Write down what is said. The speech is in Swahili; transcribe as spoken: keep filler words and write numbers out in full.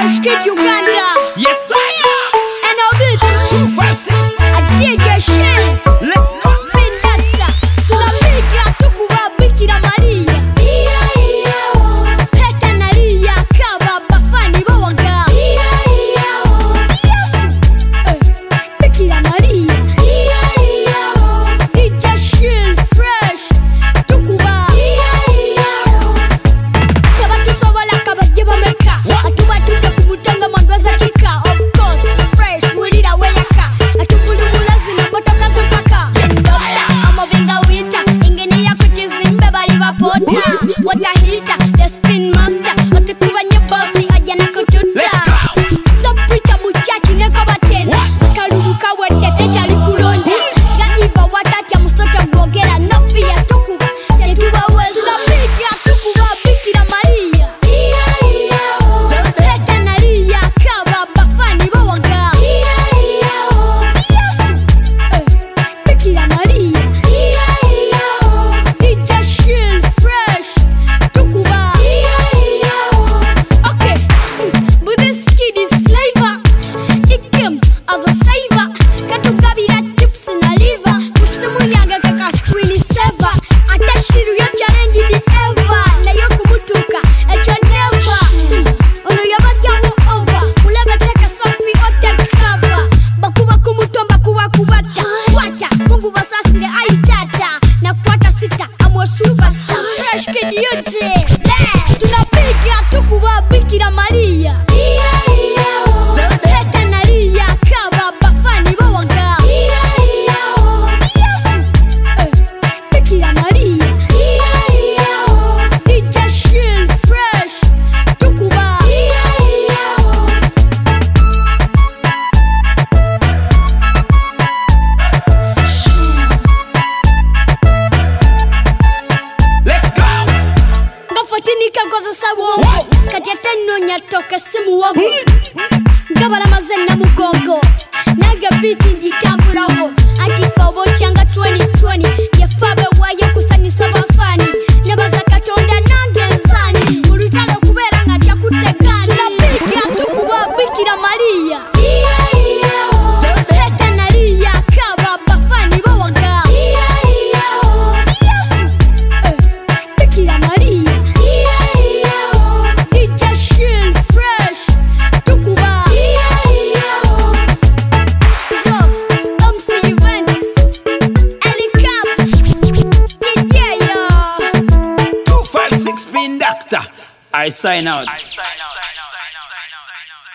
Fresh Kid Uganda. Yes, I am. And now this two five six. I D J Shell. Let's go. Spin data. Tunapiga tukuwa Bikira Maria. Iya iya oh. Peta nalia kaba bafani bawaga. Iya iya oh. Yesu. Eh. Bikira Maria. Iya iya oh. D J Shell Fresh. Tukuwa. Iya iya oh. Kaba tusobola kaba jeba meka. Atuba tuta kumutanga mandwaza chika. Of course, fresh wulira weyaka. Atuvulu mulazi na motoka zopaka. Doctor, amovinga wita. Ingeni ya kuchizimbe bali vapota. Watahita, the spin master. Otikuwa nye bossy, aja na kututa. Let's go. Zopricha muchachi neko batena. Kalubuka wedete chali kulonda. Gaiva watati ya musota mwogera. Nofi ya tukuwa. Tetuwa weza pija tukuwa Bikira Maria. Iya iya oh. Peta nalia kaba bafani bawaga. Iya iya oh. Yesu. Eh. Bikira Maria. Iya iya oh. D J Shell Fresh. Tukuwa. Iya iya oh. Okay. Mm. But this kid is flavor. Kick him as a saver. Katugabira tips in a liver. Musimu yanga kaka screen is sever. Atashiru ya challenge di ever. Na yoku mutuka. Echa never. Mm. Ono yabatya wo over. Mulega teka selfie ote cover. Bakuba kumutomba kuwa kubata. Wata. Mungu basasire aitata. Na kwata sita. I'm a superstar. Fresh Kid U J. Let's. Tunapiga tukuwa Bikira Maria. Iya iya oh. Peta nalia kaba bafani bawaga. Iya iya oh. Yesu. Eh. Bikira Maria. Iya iya oh. D J Shell Fresh. Tukuba. Iya iya oh. Let's go. Ngafatinika gozo sawo. Katiata nonya toka simu wago. Gabala mazena mugongo. Naga biti njitambulawo. Antifa wochanga twenty twenty. Yafabe wayo kusanyisa bafani. Nebaza katonda nange nsani. Mulutalo kubera nga jakutegani. Tunapiga tukuwa Bikira Maria. Iya iya oh. Peta nalia kaba bafani bawaga. Iya iya oh. Yesu. Eh. Bikira Maria. Iya iya oh. D J Shell Fresh. Tukuwa. Iya iya oh. So, M C Events. Ellie Caps. Yeah yeah. two five six Spin Doctor. I sign out. I sign out.